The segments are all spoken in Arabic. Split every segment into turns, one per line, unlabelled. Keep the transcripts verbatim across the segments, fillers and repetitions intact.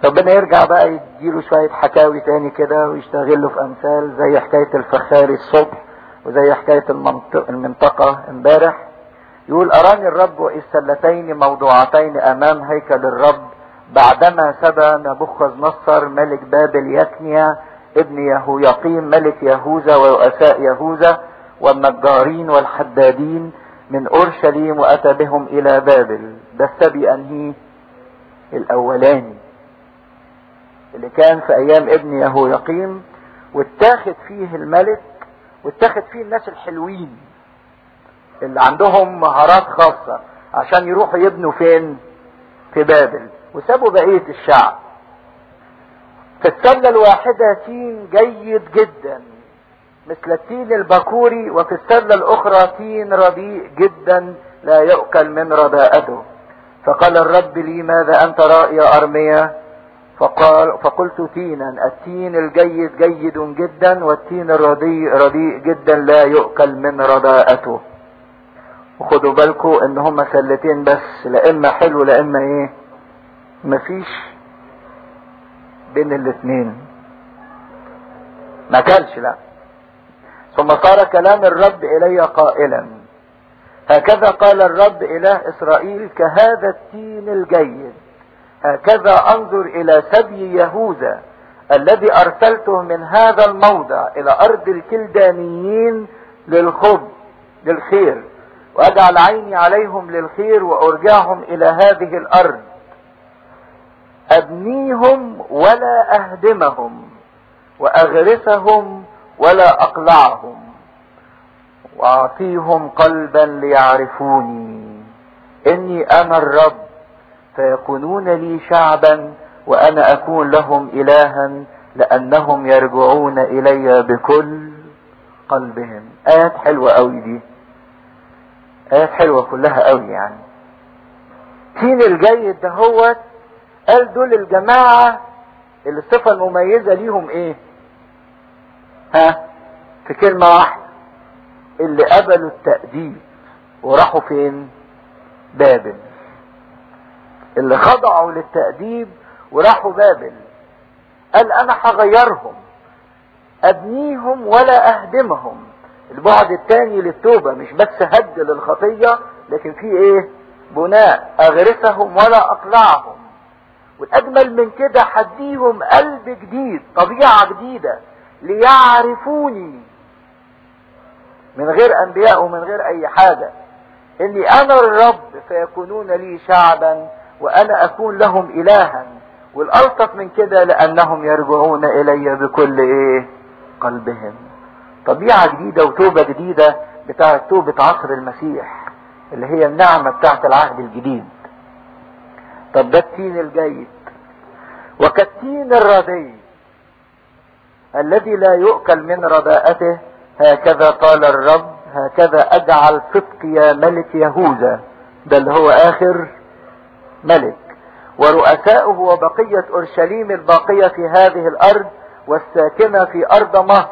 ربنا يرجع بقى يديله شوية حكاوي تاني كده ويشتغله في امثال زي حكاية الفخاري الصبح وزي حكاية المنطقة, المنطقة امبارح. يقول اراني الرب اذ سلتين موضوعتين امام هيكل الرب بعدما سبى نبوخذ نصر ملك بابل يكنيا ابن يهويقيم ملك يهوذا ورؤساء يهوذا والنجارين والحدادين من اورشليم واتى بهم الى بابل. ده السبي انهي؟ الاولاني اللي كان في ايام ابن يهويقيم، واتاخد فيه الملك واتاخد فيه الناس الحلوين اللي عندهم مهارات خاصة عشان يروحوا يبنوا فين؟ في بابل، وسابوا بقية الشعب. في السلة الواحدة تين جيد جدا مثل التين البكوري، وفي السلة الاخرى تين رديء جدا لا يؤكل من رداءته. فقال الرب لي ماذا انت رأي يا ارميا؟ فقال فقلت تينا، التين الجيد جيد جدا والتين الرديء رديء جدا لا يؤكل من رداءته. وخدوا بالكم ان هما سلتين بس، لا اما حلو لا اما ايه، مفيش بين الاتنين، ما كلش لا. ثم صار كلام الرب الي قائلا هكذا قال الرب اله اسرائيل كهذا التين الجيد هكذا انظر الى سبي يهوذا الذي ارسلته من هذا الموضع الى ارض الكلدانيين للخب للخير، واجعل عيني عليهم للخير وارجعهم الى هذه الارض، ابنيهم ولا اهدمهم واغرسهم ولا اقلعهم، واعطيهم قلبا ليعرفوني اني انا الرب فيكونون لي شعبا وانا اكون لهم الها لانهم يرجعون الي بكل قلبهم. ايات حلوة قوي دي، ايات حلوة كلها قوي. يعني تين الجيد ده هو قال دول الجماعة اللي الصفة المميزة ليهم ايه؟ ها؟ في كلمة واحدة، اللي قبلوا التأديب وراحوا فين؟ بابل. اللي خضعوا للتأديب وراحوا بابل. قال انا هغيرهم، ابنيهم ولا اهدمهم. البعد الثاني للتوبة مش بس هد للخطية، لكن في ايه؟ بناء. اغرسهم ولا اقلعهم. والاجمل من كده هديهم قلب جديد، طبيعة جديدة ليعرفوني، من غير انبياء ومن غير اي حاجة، اني انا الرب فيكونون لي شعبا وانا اكون لهم الها. والالطف من كده لانهم يرجعون الي بكل ايه؟ قلبهم. طبيعة جديدة وتوبة جديدة بتاعت توبة عصر المسيح اللي هي النعمة بتاعت العهد الجديد. طب ده التين الجيد. وكالتين الردي الذي لا يؤكل من رداءته هكذا قال الرب هكذا اجعل صدقيا ملك يهوذا، ده اللي هو اخر ملك، ورؤساؤه وبقية اورشليم الباقية في هذه الارض والساكنة في ارض مصر.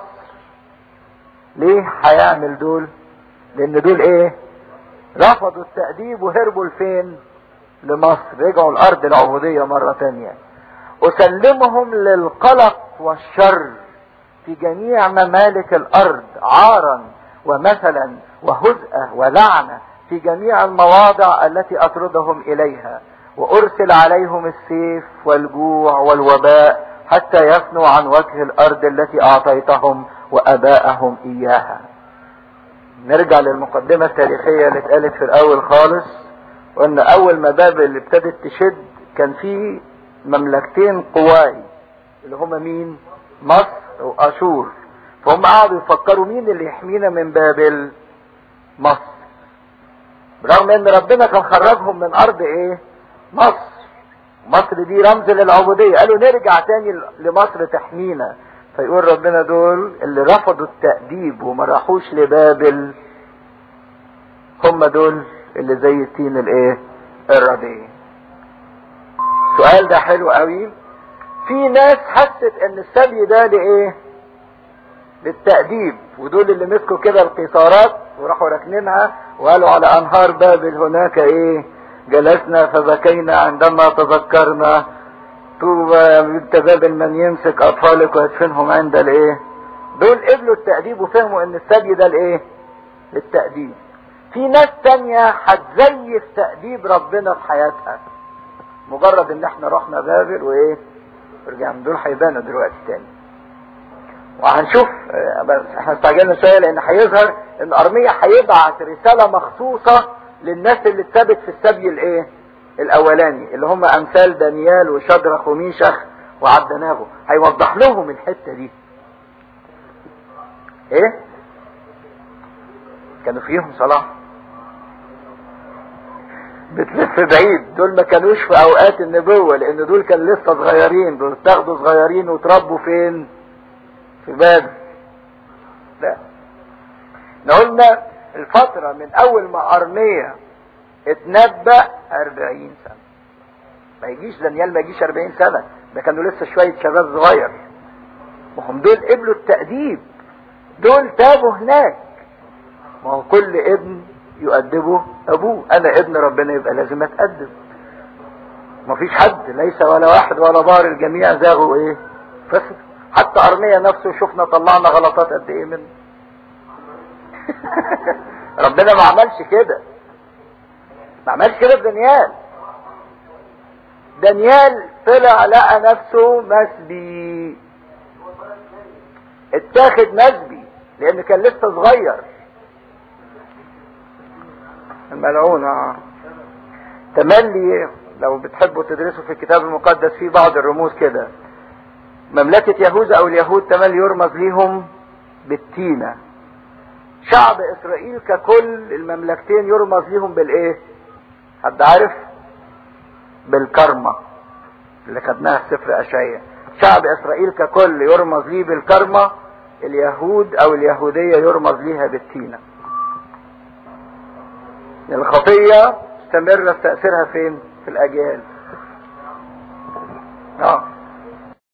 ليه هيعمل دول؟ لان دول ايه؟ رفضوا التأديب وهربوا لفين؟ لمصر، رجعوا الارض العبودية مرة تانية. اسلمهم للقلق والشر في جميع ممالك الارض عارا ومثلا وهزءة ولعنة في جميع المواضع التي اطردهم اليها، وارسل عليهم السيف والجوع والوباء حتى يفنوا عن وجه الارض التي اعطيتهم واباءهم اياها. نرجع للمقدمة التاريخية اللي اتقالت في الاول خالص، وان اول ما بابل اللي ابتدت تشد كان في مملكتين قواي اللي هما مين؟ مصر واشور. فهم قعدوا يفكروا مين اللي يحمينا من بابل؟ مصر. برغم ان ربنا كان خرجهم من ارض ايه؟ مصر. مصر دي رمز للعبودية. قالوا نرجع تاني لمصر تحمينا. فيقول ربنا دول اللي رفضوا التأديب وما راحوش لبابل هم دول اللي زي التين الايه؟ الردي. السؤال ده حلو قوي. في ناس حست ان السبي ده لايه؟ للتأديب، ودول اللي مسكوا كده القيثارات وراحوا راكنينها وقالوا على انهار بابل هناك ايه؟ جلسنا فبكينا عندما تذكرنا طوبى بنت بابل من يمسك اطفالك ويدفنهم عند الايه. دول قبلوا التأديب وفهموا ان الثدي ده الايه؟ للتأديب. في ناس تانية هتزيف تأديب ربنا في حياتها مجرد ان احنا رحنا بابل وايه رجعنا. دول هيبانوا دلوقتي تاني وهنشوف. بس احنا استعجلنا شويه لان هيظهر ان ارميا هيبعت رساله مخصوصه للناس اللي اتثبت في السبي الايه الاولاني اللي هم امثال دانيال وشدرخ وميشخ وعبدناغو. هيوضح لهم الحته دي ايه كانوا فيهم صلاح بتلف بعيد. دول ما كانوش في اوقات النبوة لان دول كان لسه صغيرين. دول تاخدوا صغيرين وتربوا فين؟ في بابل. لا قلنا الفترة من اول ما ارميا اتنبأ اربعين سنة. ما يجيش دانيال ما يجيش اربعين سنة. ده كانوا لسه شوية شباب صغير وهم دول قبلوا التأديب. دول تابوا هناك. ما هو كل ابن يؤدبه ابوه. انا ابن ربنا يبقى لازم اتأدب. مفيش حد ليس ولا واحد ولا بار الجميع زاغوا ايه فسد. حتى ارميا نفسه شفنا طلعنا غلطات قد ايه منه. ربنا ما عملش كده. ما عملش كده في دانيال. دانيال طلع لقى نفسه مسبي. اتاخد مسبي لان كان لسه صغير. الملعون اه تملي لو بتحبوا تدرسوا في الكتاب المقدس في بعض الرموز كده. مملكة يهوذا او اليهود تملي يرمز ليهم بالتينة. شعب اسرائيل ككل المملكتين يرمز ليهم بالايه؟ حد عارف؟ بالكرمة اللي خدناها في سفر اشعياء. شعب اسرائيل ككل يرمز ليه بالكرمة. اليهود او اليهودية يرمز ليها بالتينة. الخطية استمر في تأثيرها فين؟ في الأجيال. اه